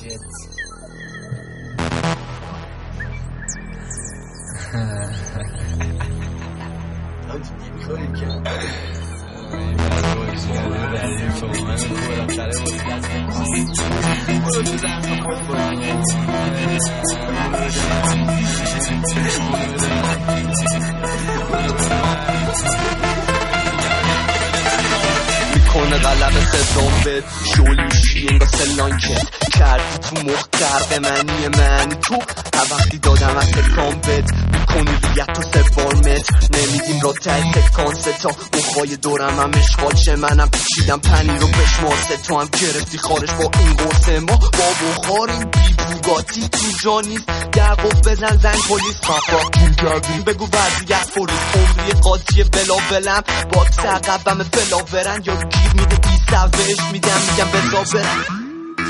میکنه غلب صدام بهت شولیشی انگا سلان که کردی تو مخ کرده منی تو وقتی دادم از تکان بهت میکنی ریت و سفارمت نمیدیم را تای تکان ستا مخوای دورم هم اشغال شه منم پیچیدم پنیر رو بشماسه تو هم گرفتی خارش با این قرصه ما با بخاریم بی بوگاتی تو جانیست گرقف بزن زن پلیس خفا کردیم بگو وضعیت پلیس عمری قاضی بلا بلم باکس عقبم فلاورن یا گیر میده بی سوش میگم بزا برن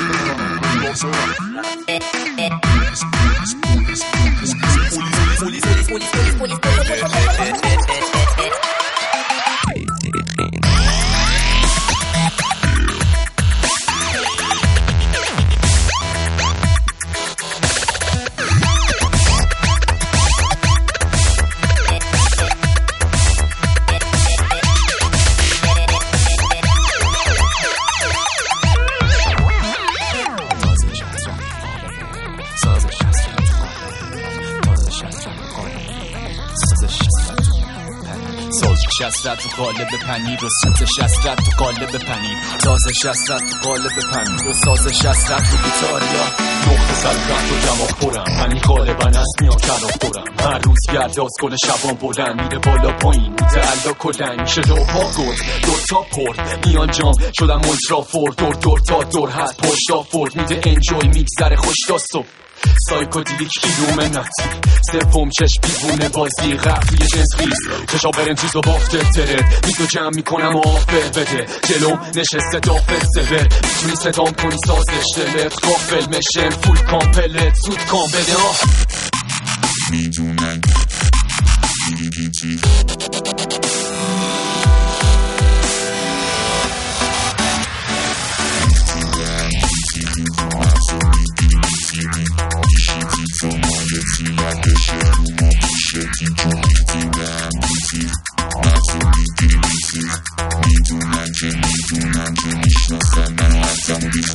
شستت تو قالب پنیر و سوت شستت تو قالب پنیر تازه شستت تو قالب پنیر و سازه شستت تو بیتاریا نقطه صدرت و جمع خورم منی غالبا از میان کلام خورم هر روز گرداز کل شبان بلند میره بالا پایین متعلا کلنگ میشه دوها گل دوتا پرد میان جام شدم ملترا فورد دور تا دور هست پشتا فورد میده انجوی میگذره خوش تا صبح سایکودیلیک ایلومناتی سوم چشم بیبونه بازی قبلی جنس خیز چشا برن چیز و بافته ترد میتو جمع میکنم و آفه بده جلوم نشسته دافت سور میتونی صدام کنی سازش دلت غافل مشن فول کامپلت زود کام بده میدونن میدونم که میشناسن منو از زمونیست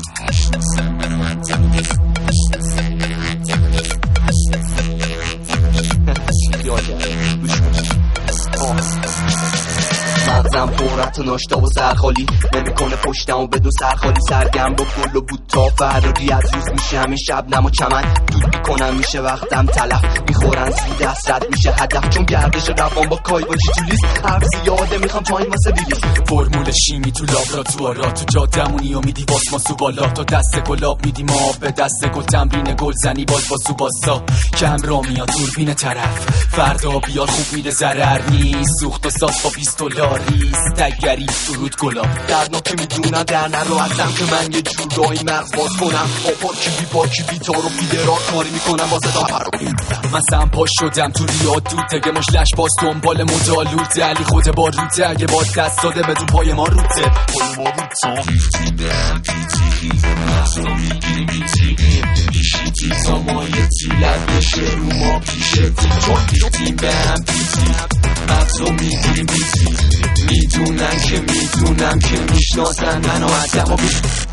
مغزم پرت و ناشتا و سرخالی نمیکنه پشتم و بدون سرخالی سرگم با گل و بود تا فراری از روز میشه همین شبنم و چمن دود میکنم میشه وقتم تلف میخورن سی دست رد میشه هدف چون گردش روان با کای با چی تولیست حرف زیاده میخوام تایم واسه بیلیست فرمول شیمی تو لابراتوارا تو جادمونی و میدی واسماسو بالا تا دست گلاب میدی ما به دست گل تمرین گل زنی باز با سوباسا که همراه میاد دوربین طرف فردا بیار خوب میده ضرر نیست سوخت و ساز با $20 تگری درود گلاب دردناکه میدونم در نرو هستم که من یه جورایی مغز باز کنم با پاکی بی تار و بیدرار کاری میکنم واسه دار من سمپاش شدم تو ریاد دود تگه مشلش باز دنبال مدالوته علی خود با روته اگه با دست داده بدون پای ما روته پای ما روته دیدم پیتیقی مغز رو میگیری بیتیقی بیشیتی تا مایتی لب بشه رو ما پیشتی چون دیدیم به هم پیتی مغز رو میگیری بیتی میدونم که میشناسن منو از